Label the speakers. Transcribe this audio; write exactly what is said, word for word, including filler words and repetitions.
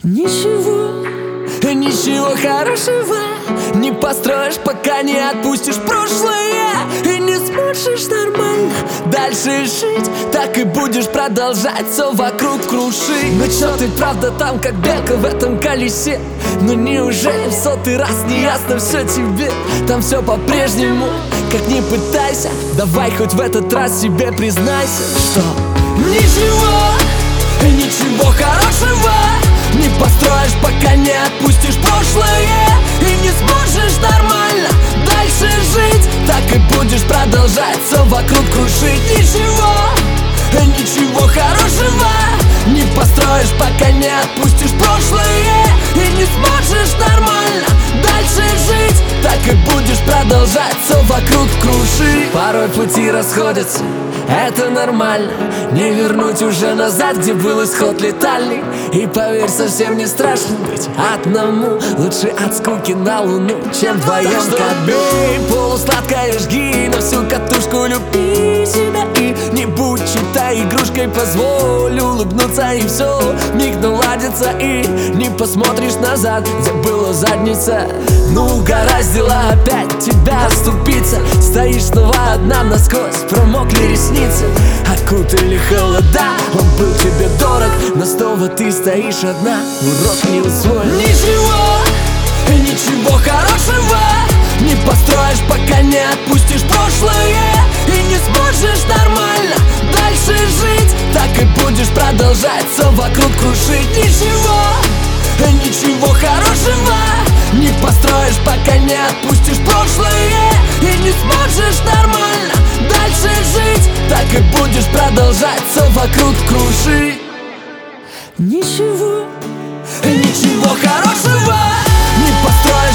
Speaker 1: Ничего, ничего хорошего не построишь, пока не отпустишь прошлое. И не сможешь нормально дальше жить, так и будешь продолжать все вокруг крушить. Но чё ты правда там, как белка в этом колесе? Ну неужели в сотый раз не ясно все тебе? Там все по-прежнему, как ни пытайся. Давай хоть в этот раз себе признайся, что ничего, ничего хорошего не построишь, пока не отпустишь прошлое. И не сможешь нормально дальше жить, так и будешь продолжать все вокруг крушить. Ничего, ничего хорошего не построишь, пока не отпустишь прошлое. И не сможешь нормально дальше жить, так и будешь продолжать все вокруг крушить. Порой пути расходятся, это нормально. Не вернуть уже назад, где был исход летальный. И поверь, совсем не страшно быть одному. Лучше от скуки на луну, чем вдвоем. Так что бей, полусладкое жги на всю катушку, люби себя и не будь чьей-то игрушкой. Позволь улыбнуться, и все миг наладится. И не посмотришь назад, где была задница. Ну угораздило опять тебя оступиться. Стоишь снова одна насквозь, промокли ресницы, окутали холода. Он был тебе дорог, но снова ты стоишь одна. Урок не усвоен. Ничего, ничего хорошего не построишь, пока не отпустишь прошлое. И не сможешь нормально дальше жить, так и будешь продолжать все вокруг крушить. Ничего, ничего хорошего не построишь, пока не отпустишь прошлое. И не сможешь нормально дальше жить, так и будешь продолжать все вокруг крушить. Ничего, ничего хорошего не построишь,